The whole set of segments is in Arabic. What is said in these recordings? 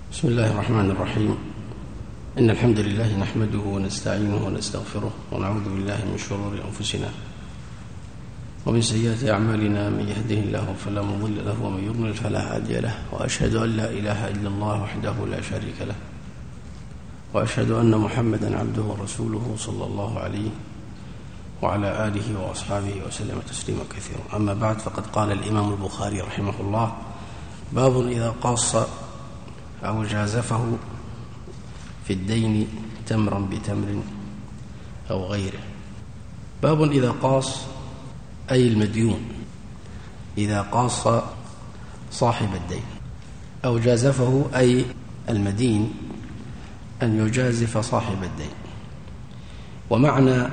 بسم الله الرحمن الرحيم. إن الحمد لله نحمده ونستعينه ونستغفره ونعوذ بالله من شرور أنفسنا ومن سيئات أعمالنا. من يهده الله فلا مضل له ومن يضلل فلا هادي له، وأشهد أن لا إله إلا الله وحده لا شريك له، وأشهد أن محمدا عبده ورسوله صلى الله عليه وعلى آله وأصحابه وسلم تسليما كثيرا. أما بعد، فقد قال الإمام البخاري رحمه الله: باب إذا قاص أو جازفه في الدين تمرا بتمر أو غيره. باب إذا قاص، أي المديون إذا قاص صاحب الدين، أو جازفه أي المدين أن يجازف صاحب الدين. ومعنى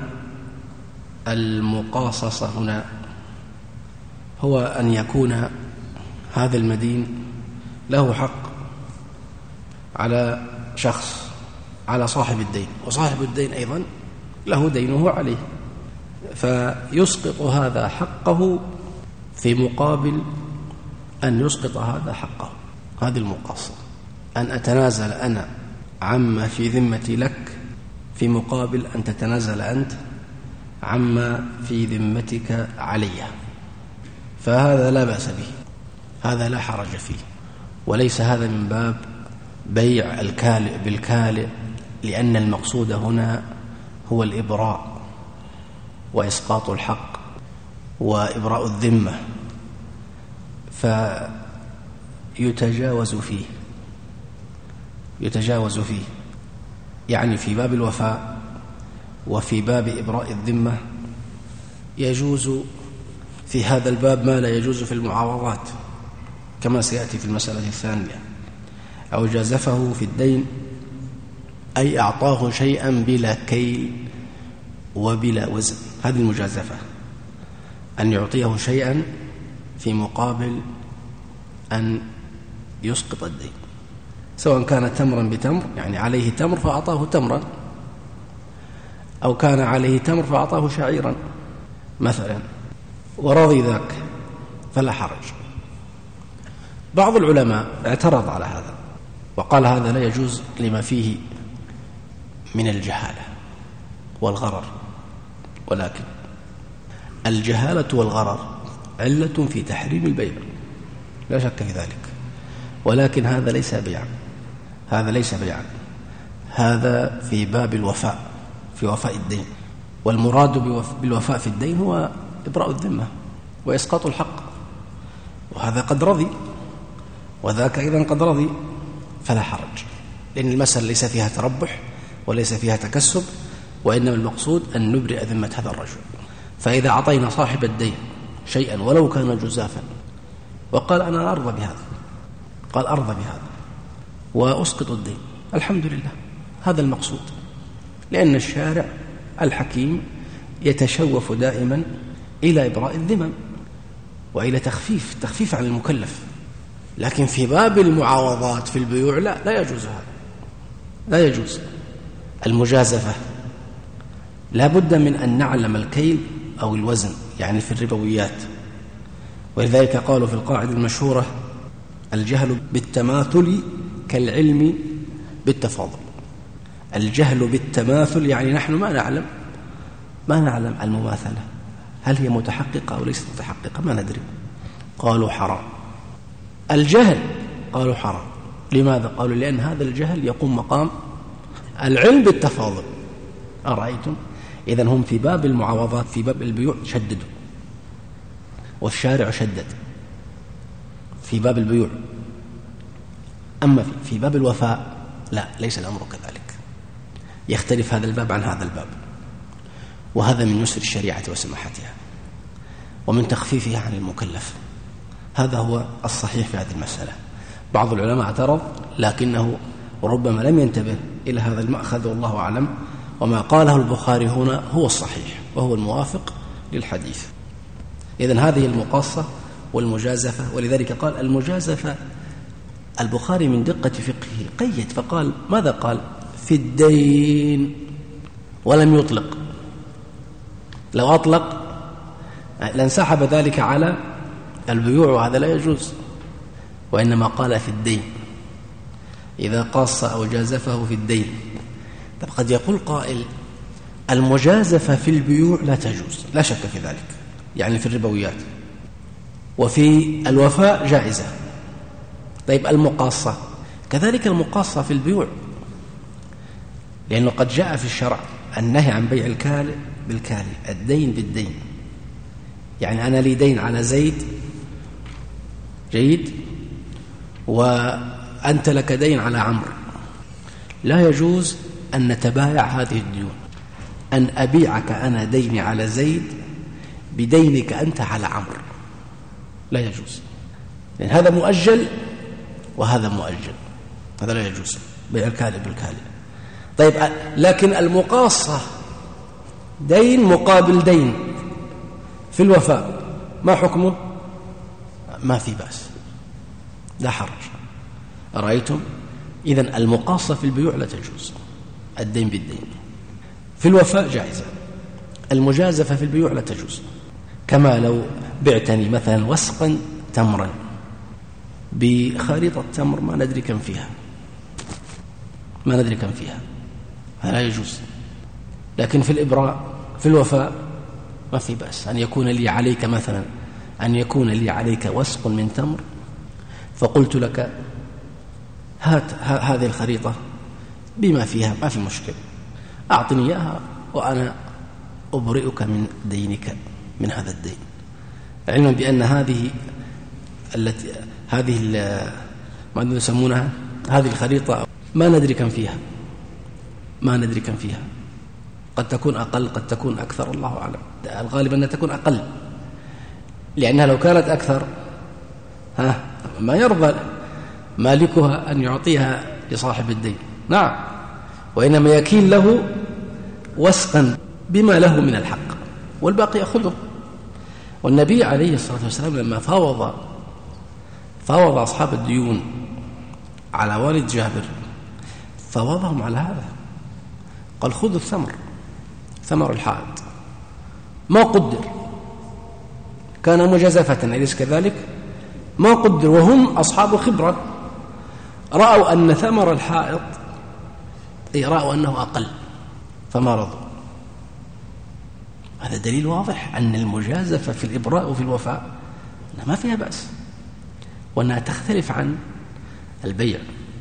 المقاصصة هنا هو أن يكون هذا المدين له حق على شخص، على صاحب الدين، وصاحب الدين أيضا له دينه عليه، فيسقط هذا حقه في مقابل أن يسقط هذا حقه. هذه المقاصة، أن أتنازل أنا عما في ذمتي لك في مقابل أن تتنازل أنت عما في ذمتك علي. فهذا لا بأس به، هذا لا حرج فيه، وليس هذا من باب بيع الكالئ بالكالئ، لأن المقصود هنا هو الإبراء وإسقاط الحق وإبراء الذمة، فيتجاوز فيه يعني في باب الوفاء وفي باب إبراء الذمة يجوز في هذا الباب ما لا يجوز في المعاوضات، كما سيأتي في المسألة الثانية. أو جازفه في الدين أي أعطاه شيئا بلا كيل وبلا وزن. هذه المجازفة، أن يعطيه شيئا في مقابل أن يسقط الدين، سواء كان تمرا بتمر، يعني عليه تمر فأعطاه تمرا، أو كان عليه تمر فأعطاه شعيرا مثلا، ورضي ذاك فلا حرج. بعض العلماء اعترض على هذا وقال هذا لا يجوز لما فيه من الجهالة والغرر، ولكن الجهالة والغرر علة في تحريم البيع، لا شك في ذلك، ولكن هذا ليس بيعا، هذا في باب الوفاء، في وفاء الدين، والمراد بالوفاء في الدين هو إبراء الذمة وإسقاط الحق، وهذا قد رضي وذاك أيضا قد رضي، فلا حرج، لأن المسألة ليس فيها تربح وليس فيها تكسب، وإنما المقصود أن نبرئ ذمة هذا الرجل. فإذا أعطينا صاحب الدين شيئا ولو كان جزافا وقال أنا أرضى بهذا وأسقط الدين، الحمد لله، هذا المقصود، لأن الشارع الحكيم يتشوف دائما إلى إبراء الذمم وإلى تخفيف عن المكلف. لكن في باب المعاوضات في البيوع لا يجوز هذا، لا يجوز المجازفة. لا بد من أن نعلم الكيل أو الوزن، يعني في الربويات. ولذلك قالوا في القاعدة المشهورة: الجهل بالتماثل كالعلم بالتفاضل. الجهل بالتماثل يعني نحن ما نعلم المماثلة، هل هي متحققة أو ليست متحققة، ما ندري. قالوا حرام. الجهل قالوا حرام. لماذا؟ قالوا لأن هذا الجهل يقوم مقام العلم بالتفاضل. أرأيتم؟ إذن هم في باب المعاوضات، في باب البيوع شددوا، والشارع شدد في باب البيوع. أما في باب الوفاء لا، ليس الأمر كذلك، يختلف هذا الباب عن هذا الباب، وهذا من يسر الشريعة وسماحتها ومن تخفيفها عن المكلف. هذا هو الصحيح في هذه المسألة. بعض العلماء اعترض، لكنه ربما لم ينتبه إلى هذا المأخذ، والله أعلم. وما قاله البخاري هنا هو الصحيح وهو الموافق للحديث. إذن هذه المقاصة والمجازفة. ولذلك قال المجازفة، البخاري من دقة فقهه قيد فقال ماذا قال؟ في الدين، ولم يطلق. لو أطلق لانسحب ذلك على البيوع، وهذا لا يجوز، وإنما قال في الدين. إذا قاص أو جازفه في الدين. طب قد يقول قائل المجازفة في البيوع لا تجوز، لا شك في ذلك، يعني في الربويات، وفي الوفاء جائزة. طيب المقاصة كذلك، المقاصة في البيوع، لأنه قد جاء في الشرع النهي عن بيع الكالئ بالكالئ، الدين بالدين. يعني أنا لي دين على زيد، جيد، وأنت لك دين على عمرو، لا يجوز أن نتبايع هذه الديون، أن أبيعك أنا ديني على زيد بدينك أنت على عمرو، لا يجوز، لأن هذا مؤجل وهذا مؤجل، هذا لا يجوز بيع الكالئ بالكالئ. طيب لكن المقاصة دين مقابل دين في الوفاء، ما حكمه؟ ما في بأس، لا حرج. أرأيتم؟ إذن المقاصة في البيوع لا تجوز، الدين بالدين. في الوفاء جائزة. المجازفة في البيوع لا تجوز، كما لو بعتني مثلا وسقا تمرا بخريطة تمر ما ندري كم فيها، ما ندري كم فيها، هذا لا يجوز. لكن في الإبراء في الوفاء ما في بأس أن يكون لي عليك مثلا، أن يكون لي عليك وسق من تمر، فقلت لك هات هذه الخريطة بما فيها، ما في مشكلة، أعطني إياها وأنا أبرئك من دينك، من هذا الدين، علما بأن ما يسمونها هذه الخريطة ما ندري كم فيها، ما ندري كم فيها، قد تكون أقل قد تكون أكثر، الله أعلم، الغالب أنها تكون أقل، لأنها لو كانت أكثر ما يرضى مالكها أن يعطيها لصاحب الدين، نعم، وإنما يكيل له وسقا بما له من الحق والباقي يأخذه. والنبي عليه الصلاة والسلام لما فاوض أصحاب الديون على والد جابر، فاوضهم على هذا، قال خذوا ثمر الحائط، ما قدر، كان مجازفة أليس كذلك؟ ما قدر، وهم أصحاب خبرة، رأوا أن ثمر الحائط رأوا أنه أقل فما رضوا. هذا دليل واضح أن المجازفة في الإبراء وفي الوفاء ما فيها بأس، وأنها تختلف عن البيع.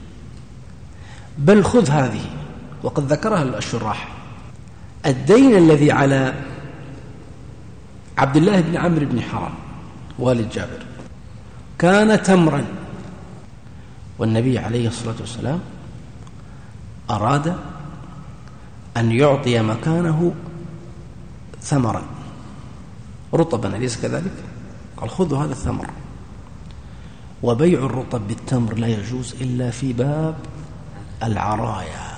بل خذ هذه، وقد ذكرها الشراح، الدين الذي على عبد الله بن عمرو بن حرام والد جابر كان تمرا، والنبي عليه الصلاة والسلام أراد أن يعطي مكانه ثمرا رطبا، أليس كذلك؟ قال خذوا هذا الثمر. وبيع الرطب بالتمر لا يجوز إلا في باب العرايا،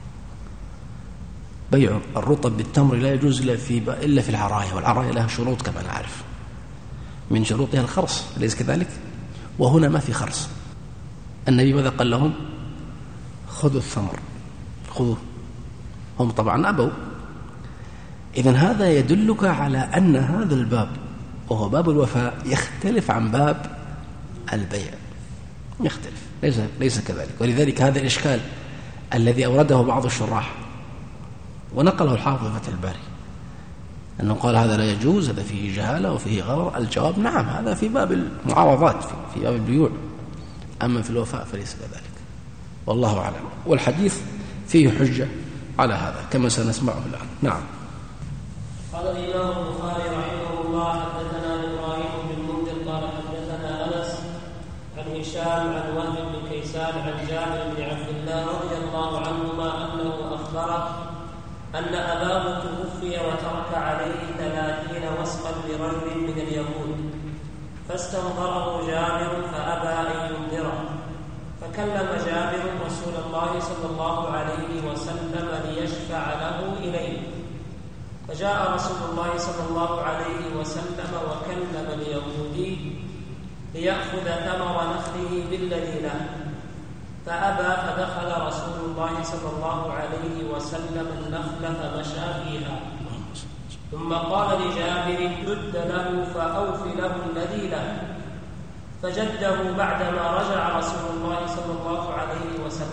بيع الرطب بالتمر لا يجوز إلا في العرايا، والعرايا لها شروط كما نعرف، من شروطها الخرص، أليس كذلك؟ وهنا ما في خرص. النبي ماذا قال لهم؟ خذوا الثمر، خذوه، هم طبعا أبوا. إذن هذا يدلك على أن هذا الباب وهو باب الوفاء يختلف عن باب البيع، يختلف، ليس كذلك. ولذلك هذا الإشكال الذي أورده بعض الشراح ونقله الحافظ فتح الباري أنه قال هذا لا يجوز، هذا فيه جهالة وفيه غرر، الجواب نعم، هذا في باب المعاوضات، في باب البيوع، أما في الوفاء فليس كذلك، والله أعلم. والحديث فيه حجة على هذا كما سنسمعه الآن. نعم. قال الإمام البخاري رحمه الله حدثنا إبراهيم بن منذر قال حدثنا أنس عن هشام عن وهب بن كيسان عن جابر بن عبد الله رضي الله عنهما أنه أخبره أن أباه توفي وترك عليه 30 وسقا لرجل من اليهود، فاستنظره جابر فأبى أن ينذره، فكلم جابر رسول الله صلى الله عليه وسلم ليشفع له إليه، فجاء رسول الله صلى الله عليه وسلم وكلم اليهودي ليأخذ ثمر نخله بالذي له، فأبى، فدخل رسول الله صلى الله عليه وسلم النخل فمشى فيها، ثم قال لجابر جد له فأوف له الذي له، فجده بعدما رجع رسول الله صلى الله عليه وسلم.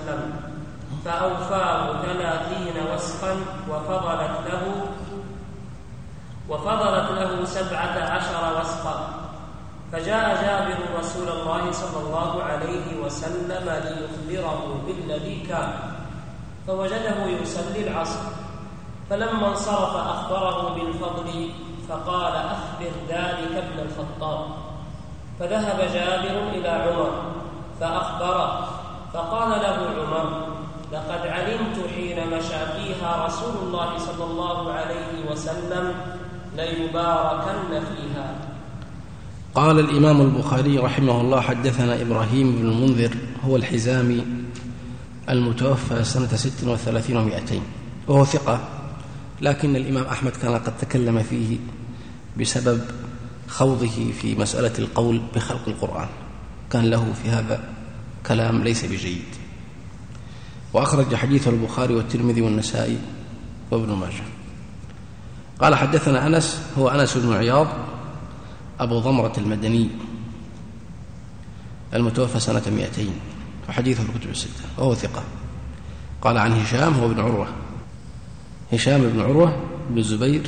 فأوفاه 30 وسقا وفضلت له 17 وسقا. فجاء جابر رسول الله صلى الله عليه وسلم ليخبره بالذي كان، فوجده يصلي العصر، فلما انصرف أخبره بالفضل فقال: أخبر ذلك ابن الخطاب. فذهب جابر إلى عمر فأخبره، فقال له عمر: لقد علمت حين مشى فيها رسول الله صلى الله عليه وسلم ليباركن فيها. قال الإمام البخاري رحمه الله: حدثنا إبراهيم بن المنذر، هو الحزامي المتوفى سنة 36 و200، وهو ثقة، لكن الإمام أحمد كان قد تكلم فيه بسبب خوضه في مسألة القول بخلق القرآن، كان له في هذا كلام ليس بجيد. وأخرج حديث البخاري والترمذي والنسائي وابن ماجه. قال: حدثنا أنس، هو أنس بن عياض أبو ضمرة المدني المتوفى سنة 200، وحديثه في الكتب الستة، وهو ثقة. قال عن هشام، هو بن عروة، هشام بن عروة بن الزبير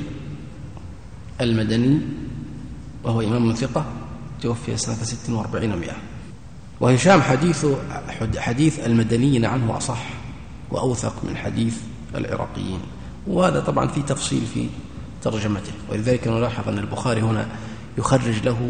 المدني، وهو إمام ثقة، توفي سنة 46 و100. وهشام حديث المدنيين عنه أصح وأوثق من حديث العراقيين، وهذا طبعا في تفصيل في ترجمته، ولذلك نلاحظ أن البخاري هنا يخرج له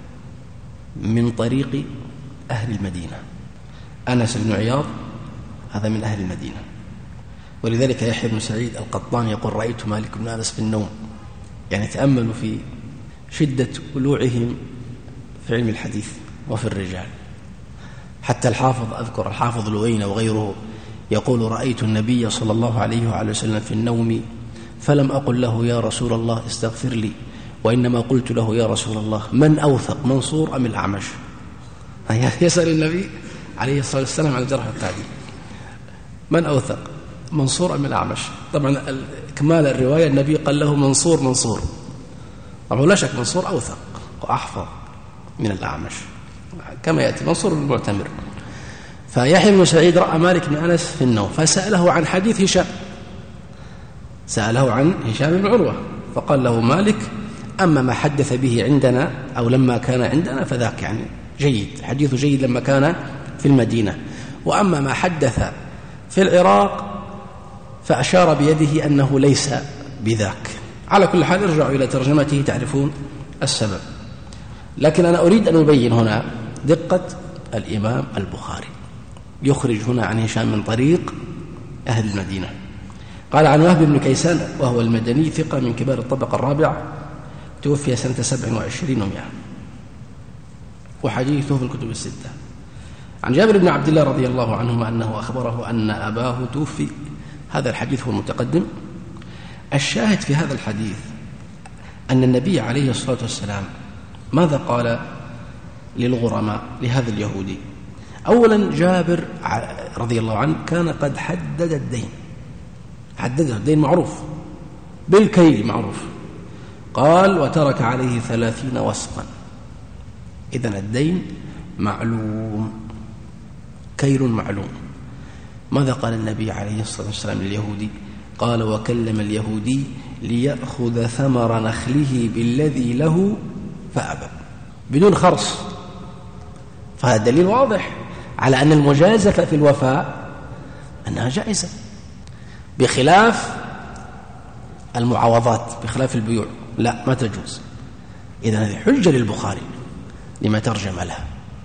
من طريق أهل المدينة. أنس بن عياض هذا من أهل المدينة، ولذلك يحيى بن سعيد القطان يقول: رأيت مالك بن أنس في النوم، يعني تأملوا في شدة ولوعهم في علم الحديث وفي الرجال. حتى الحافظ، أذكر الحافظ لوينة وغيره يقول: رأيت النبي صلى الله عليه وعلى وسلم في النوم فلم أقل له يا رسول الله استغفر لي، وإنما قلت له يا رسول الله من أوثق، منصور أم الأعمش؟ يسأل النبي عليه الصلاة والسلام عن الجرح والتعديل، من أوثق، منصور أم الأعمش؟ طبعا كمال الرواية النبي قال له منصور، طبعا لا شك منصور أوثق وأحفظ من الأعمش كما يأتي، منصور بن المعتمر. فيحيى بن سعيد رأى مالك بن أنس في النوم، فسأله عن حديث هشام، سأله عن هشام بن عروة، فقال له مالك: أما ما حدث به عندنا أو لما كان عندنا فذاك يعني جيد، حديث جيد لما كان في المدينة، وأما ما حدث في العراق فأشار بيده أنه ليس بذاك. على كل حال ارجعوا إلى ترجمته تعرفون السبب، لكن أنا أريد أن أبين هنا دقة الإمام البخاري، يخرج هنا عن هشام من طريق أهل المدينة. قال عن وهب بن كيسان، وهو المدني، ثقة من كبار الطبقة الرابعة، توفي سنة 27 و100، وحديثه في الكتب الستة. عن جابر بن عبد الله رضي الله عنهما أنه أخبره أن أباه توفي. هذا الحديث هو المتقدم. الشاهد في هذا الحديث أن النبي عليه الصلاة والسلام ماذا قال للغرماء لهذا اليهودي؟ أولا جابر رضي الله عنه كان قد حدد الدين، حدده الدين معروف بالكيل معروف، قال: وترك عليه 30 وسقا. إذن الدين معلوم، كيل معلوم. ماذا قال النبي عليه الصلاة والسلام لليهودي؟ قال: وكلم اليهودي ليأخذ ثمر نخله بالذي له فأبى، بدون خرص. فهذا دليل واضح على أن المجازفة في الوفاء أنها جائزة، بخلاف المعاوضات، بخلاف البيوع لا ما تجوز. إذن هذه حجة للبخاري لما ترجم لها.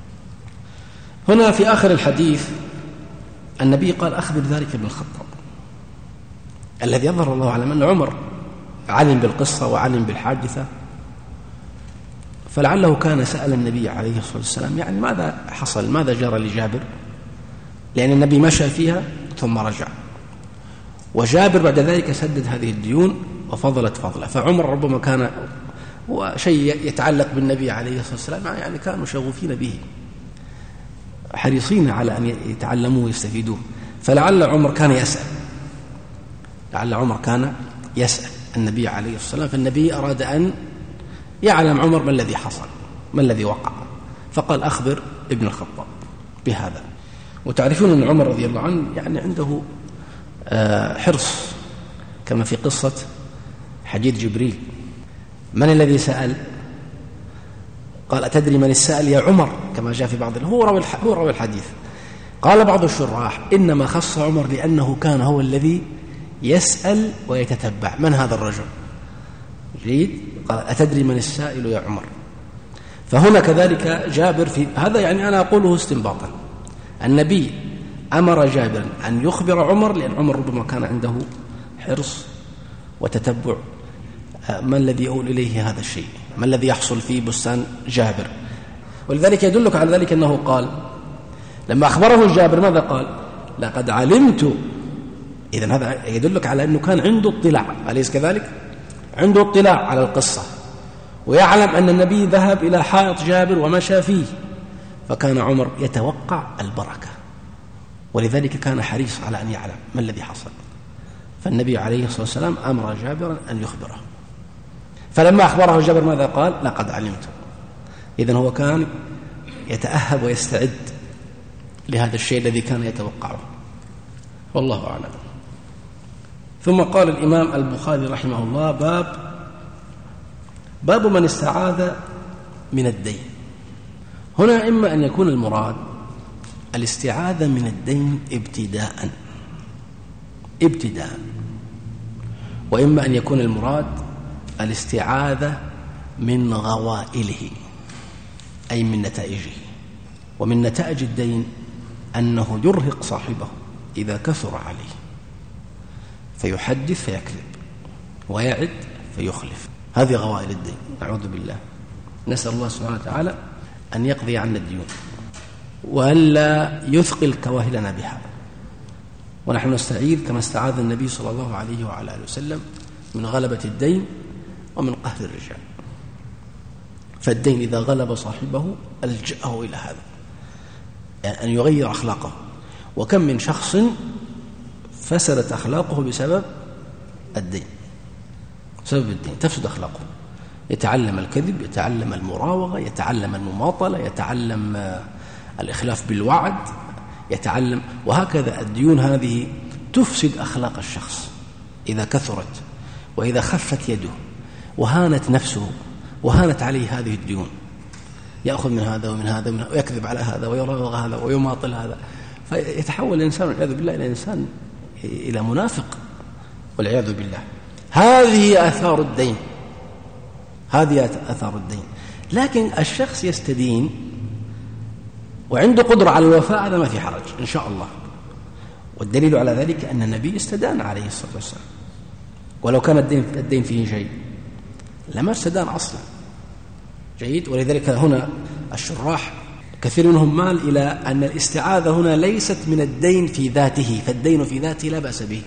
هنا في آخر الحديث النبي قال: أخبر ذلك ابن الخطاب، الذي يظهر الله على أن عمر علم بالقصة وعلم بالحادثة، فلعله كان سأل النبي عليه الصلاة والسلام يعني ماذا حصل، ماذا جرى لجابر، لأن النبي مشى فيها ثم رجع، وجابر بعد ذلك سدد هذه الديون وفضلت فضله. فعمر ربما كان وشيء يتعلق بالنبي عليه الصلاة والسلام يعني كانوا شغوفين به، حريصين على أن يتعلموه ويستفيدوه، فلعل عمر كان يسأل، لعل عمر كان يسأل النبي عليه الصلاة والسلام، فالنبي أراد أن يعلم عمر ما الذي حصل، ما الذي وقع، فقال: أخبر ابن الخطاب بهذا. وتعرفون أن عمر رضي الله عنه يعني عنده حرص، كما في قصة حديث جبريل. من الذي سأل؟ قال: أتدري من السائل يا عمر؟ كما جاء في بعض هو روى الحديث. قال بعض الشراح: إنما خص عمر لأنه كان هو الذي يسأل ويتتبع من هذا الرجل. جيد. قال: أتدري من السائل يا عمر؟ فهنا كذلك جابر في هذا، يعني أنا أقوله استنباطا، النبي أمر جابر أن يخبر عمر، لأن عمر ربما كان عنده حرص وتتبع ما الذي يؤول إليه هذا الشيء، ما الذي يحصل في بستان جابر. ولذلك يدلك على ذلك أنه قال لما أخبره جابر ماذا قال؟ لقد علمت. إذن هذا يدلك على أنه كان عنده اطلاع، أليس كذلك؟ عنده اطلاع على القصة، ويعلم أن النبي ذهب إلى حائط جابر ومشى فيه، فكان عمر يتوقع البركة، ولذلك كان حريص على أن يعلم ما الذي حصل. فالنبي عليه الصلاة والسلام أمر جابرا أن يخبره، فلما أخبره جابر ماذا قال؟ لقد علمت. إذن هو كان يتأهب ويستعد لهذا الشيء الذي كان يتوقعه، والله أعلم. ثم قال الإمام البخاري رحمه الله: باب من استعاذ من الدين. هنا إما أن يكون المراد الاستعاذة من الدين ابتداء، وإما أن يكون المراد الاستعاذة من غوائله، أي من نتائجه. ومن نتائج الدين أنه يرهق صاحبه إذا كثر عليه، فيحدث فيكذب، ويعد فيخلف. هذه غوائل الدين، نعوذ بالله. نسأل الله سبحانه وتعالى أن يقضي عنا الديون وألا يثقل كواهلنا بها. ونحن نستعيذ كما استعاذ النبي صلى الله عليه وعلى آله وسلم من غلبة الدين ومن قهر الرجال. فالدين إذا غلب صاحبه ألجأه إلى هذا، يعني أن يغير أخلاقه. وكم من شخص فسدت أخلاقه بسبب الدين، بسبب الدين تفسد أخلاقه، يتعلم الكذب، يتعلم المراوغة، يتعلم المماطلة، يتعلم الإخلاف بالوعد، يتعلم، وهكذا. الديون هذه تفسد أخلاق الشخص إذا كثرت، وإذا خفت يده وهانت نفسه وهانت عليه هذه الديون، يأخذ من هذا ومن هذا ويكذب على هذا ويراوغ هذا ويماطل هذا، فيتحول الإنسان والعياذ بالله إلى إنسان، إلى منافق والعياذ بالله. هذه آثار الدين، هذه آثار الدين. لكن الشخص يستدين وعنده قدرة على الوفاء، هذا ما في حرج إن شاء الله. والدليل على ذلك أن النبي استدان عليه الصلاة والسلام، ولو كان الدين فيه شيء لما استدان أصلا. جيد. ولذلك هنا الشراح كثير منهم مال إلى أن الاستعاذة هنا ليست من الدين في ذاته، فالدين في ذاته لا بأس به،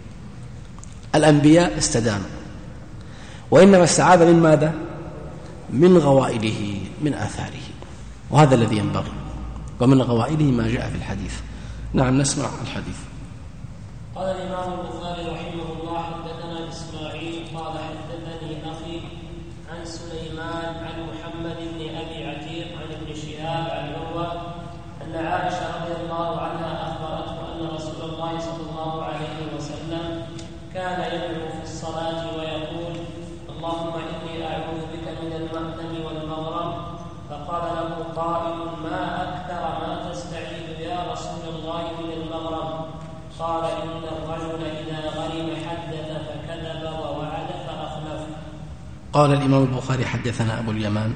الأنبياء استدانوا، وإنما استعاذ من ماذا؟ من غوائله، من آثاره، وهذا الذي ينبغي. ومن غوائله ما جاء في الحديث. نعم، نسمع الحديث. قال الإمام البخاري رحمه الله: حدثنا إسماعيل قال حدثني أخي عن سليمان عن محمد بن أبي عتيق عن ابن شهاب عن عروة أن عائشة رضي الله عنها أخبرته أن رسول الله صلى الله عليه وسلم كان يدعو في الصلاة ويقول: اللهم إني أعوذ بك من المأثم والمغرم. فقال له قائل: ما أكثر ما تستعيذ يا رسول الله من المغرم؟ قال: إن الرجل إذا غرم حدث فكذب ووعد فأخلف. قال الإمام البخاري: حدثنا أبو اليمان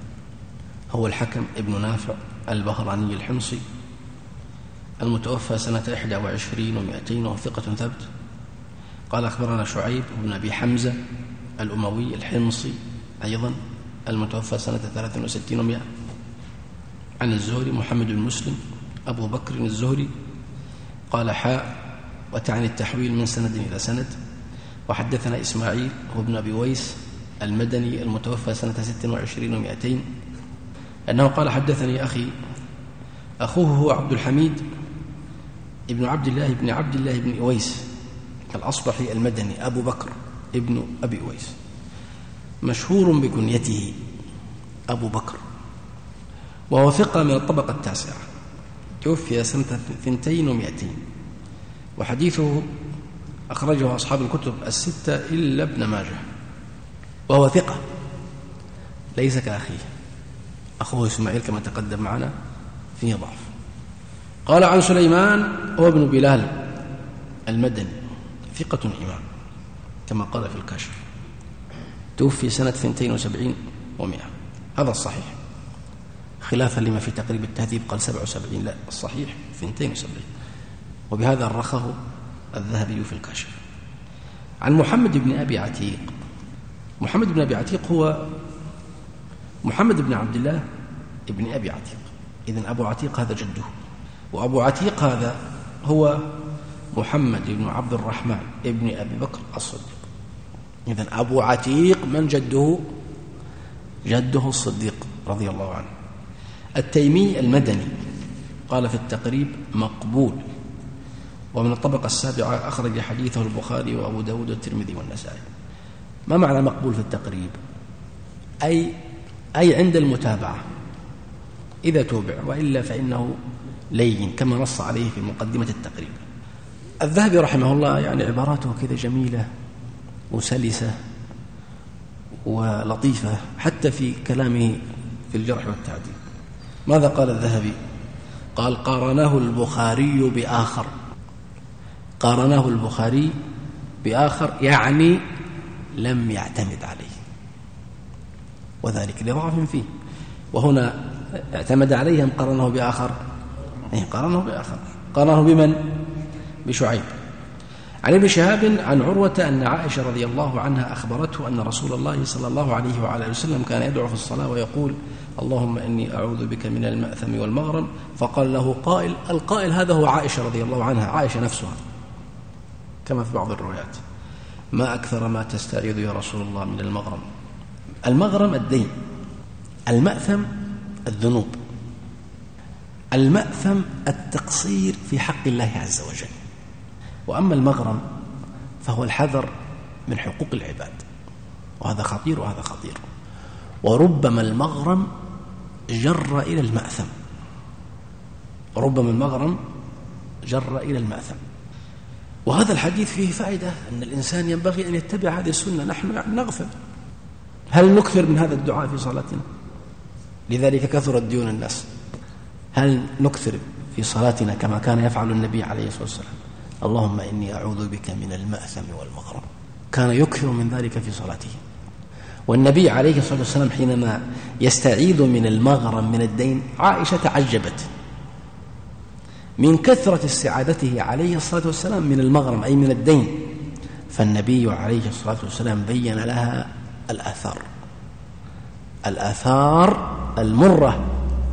هو الحكم ابن نافع البهراني الحمصي المتوفى سنة 21 و200 وهو ثقة ثبت. قال: أخبرنا شعيب بن أبي حمزة الأموي الحمصي أيضا المتوفى سنة 63 و100 عن الزهري محمد بن مسلم أبو بكر الزهري. قال: حاء، وتعني التحويل من سند إلى سند. وحدثنا إسماعيل هو ابن أبي ويس المدني المتوفى سنة 26 و200 أنه قال: حدثني أخي، أخوه هو عبد الحميد ابن عبد الله بن أويس الأصبحي المدني أبو بكر ابن أبي أويس، مشهور بكنيته أبو بكر، وهو ثقة من الطبقة التاسعة. توفي سنة 200 وحديثه أخرجه أصحاب الكتب الستة إلا ابن ماجه، وهو ثقة ليس كأخيه، أخوه إسماعيل كما تقدم معنا فيه ضعف. قال عن سليمان هو ابن بلال المدني ثقة إمام كما قال في الكاشف، توفي سنة 72 و100، هذا الصحيح، خلافا لما في تقريب التهذيب قال 77، لا الصحيح 72، وبهذا رخه الذهبي في الكاشف. عن محمد بن أبي عتيق. محمد بن أبي عتيق هو محمد بن عبد الله بن أبي عتيق، إذن أبو عتيق هذا جده، وأبو عتيق هذا هو محمد بن عبد الرحمن ابن أبي بكر الصديق. إذن أبو عتيق من جده؟ جده الصديق رضي الله عنه. التيمي المدني، قال في التقريب مقبول، ومن الطبقة السابعة، أخرج حديثه البخاري وأبو داود والترمذي والنسائي. ما معنى مقبول في التقريب؟ أي عند المتابعة إذا توبع، وإلا فإنه لين كما نص عليه في مقدمة التقريب. الذهبي رحمه الله يعني عباراته كذا جميلة وسلسة ولطيفة حتى في كلامه في الجرح والتعديل. ماذا قال الذهبي؟ قال قارناه البخاري بآخر، قارناه البخاري بآخر يعني لم يعتمد عليه، وذلك لضعف فيه. وهنا اعتمد عليه أم قارنه بآخر؟ قارنه بآخر. قارنه بمن؟ بشعيب. عن ابن شهاب عن عروة أن عائشة رضي الله عنها أخبرته أن رسول الله صلى الله عليه وعلى وسلم كان يدعو في الصلاة ويقول اللهم إني أعوذ بك من المأثم والمغرم، فقال له قائل، القائل هذا هو عائشة رضي الله عنها، عائشة نفسها كما في بعض الروايات، ما أكثر ما تستعيذ يا رسول الله من المغرم. المغرم الدين، المأثم الذنوب، المأثم التقصير في حق الله عز وجل، وأما المغرم فهو الحذر من حقوق العباد، وهذا خطير وهذا خطير. وربما المغرم جر إلى المأثم، ربما المغرم جر إلى المأثم. وهذا الحديث فيه فائدة أن الإنسان ينبغي أن يتبع هذه السنة. نحن نغفل، هل نكثر من هذا الدعاء في صلاتنا؟ لذلك كثرت ديون الناس. هل نكثر في صلاتنا كما كان يفعل النبي عليه الصلاة والسلام؟ اللهم إني أعوذ بك من المأثم والمغرم، كان يكثر من ذلك في صلاته. والنبي عليه الصلاة والسلام حينما يستعيذ من المغرم من الدين، عائشة تعجبت من كثرة استعاذته عليه الصلاة والسلام من المغرم أي من الدين، فالنبي عليه الصلاة والسلام بين لها الآثار المرة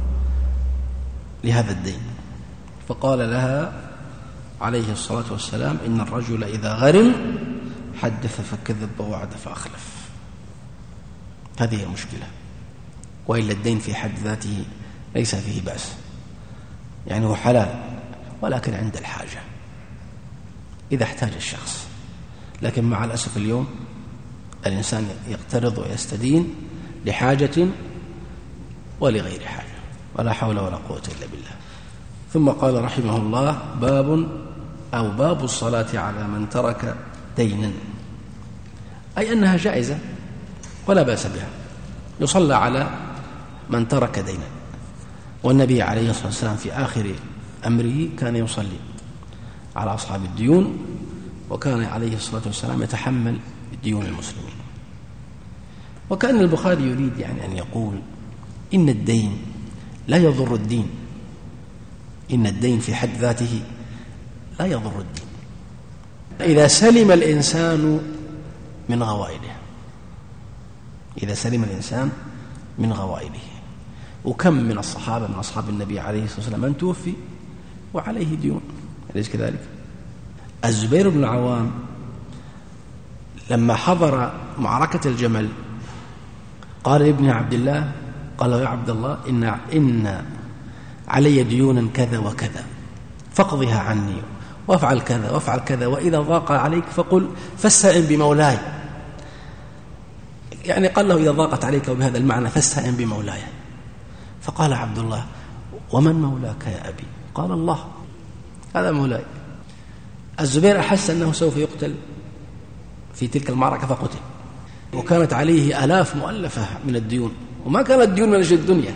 لهذا الدين، فقال لها عليه الصلاة والسلام إن الرجل إذا غرم حدث فكذب ووعد فأخلف. هذه المشكلة، وإلا الدين في حد ذاته ليس فيه بأس، يعني هو حلال، ولكن عند الحاجة إذا احتاج الشخص. لكن مع الأسف اليوم الإنسان يقترض ويستدين لحاجة ولغير حاجة، ولا حول ولا قوة إلا بالله. ثم قال رحمه الله باب الصلاة على من ترك دينا، أي أنها جائزة ولا بأس بها، يصلى على من ترك دينا. والنبي عليه الصلاة والسلام في آخر أمره كان يصلي على أصحاب الديون، وكان عليه الصلاة والسلام يتحمل ديون المسلمين. وكأن البخاري يريد يعني أن يقول إن الدين لا يضر الدين، إن الدين في حد ذاته لا يضر الدين إذا سلم الإنسان من غوائله، إذا سلم الإنسان من غوائله. وكم من الصحابة من أصحاب النبي عليه الصلاة والسلام من توفي وعليه ديون، أليس كذلك؟ الزبير بن العوام لما حضر معركة الجمل قال لابن عبد الله، قال يا عبد الله إن علي ديونا كذا وكذا فاقضها عني، وافعل كذا وافعل كذا، وإذا ضاق عليك فقل فاستعن بمولاي. يعني قال له إذا ضاقت عليك، وبهذا المعنى فاستعن بمولاي. فقال عبد الله ومن مولاك يا أبي؟ قال الله هذا مولاي. الزبير أحس أنه سوف يقتل في تلك المعركة فقتل، وكانت عليه آلاف مؤلفة من الديون، وما كانت ديون من أجل الدنيا.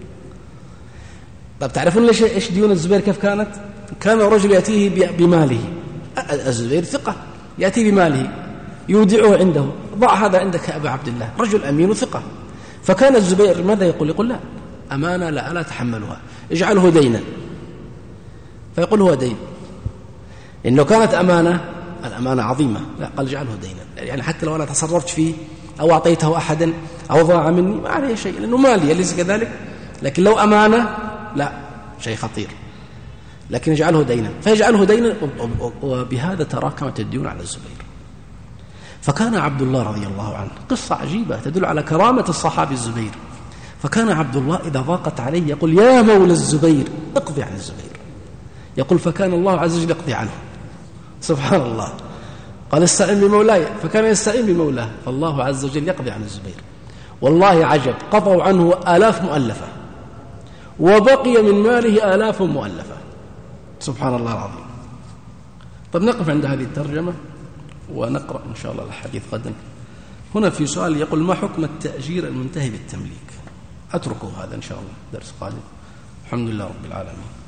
طب تعرفون ليش إيش ديون الزبير كيف كانت؟ كان رجل يأتيه بماله، الزبير ثقة يأتي بماله يودعه عنده، ضع هذا عندك يا أبا عبد الله، رجل أمين ثقة. فكان الزبير ماذا يقول؟ يقول لا، أمانة لا ألا تحملها، اجعله دينا. فيقول هو دين، إن لو كانت أمانة الأمانة عظيمة، لا قال اجعله دينا، يعني حتى لو أنا تصرفت فيه أو أعطيته أحدا أو ضاع مني ما عليه شيء لأنه مالي أليس كذلك؟ لكن لو أمانة لا، شيء خطير، لكن اجعله دينا. فيجعله دينا، وبهذا تراكمت الديون على الزبير. فكان عبد الله رضي الله عنه، قصة عجيبة تدل على كرامة الصحابي الزبير. فكان عبد الله إذا ضاقت عليه يقول يا مولى الزبير اقضي عن الزبير، يقول فكان الله عز وجل يقضي عنه. سبحان الله، قال استعين بمولاي، فكان يستعين بمولاه، فالله عز وجل يقضي عن الزبير. والله عجب، قضوا عنه آلاف مؤلفة وبقي من ماله آلاف مؤلفة. سبحان الله العظيم. طب نقف عند هذه الترجمة ونقرأ إن شاء الله الحديث غدا. هنا في سؤال يقول ما حكم التأجير المنتهي بالتمليك؟ أتركه هذا إن شاء الله درس قادم. الحمد لله رب العالمين.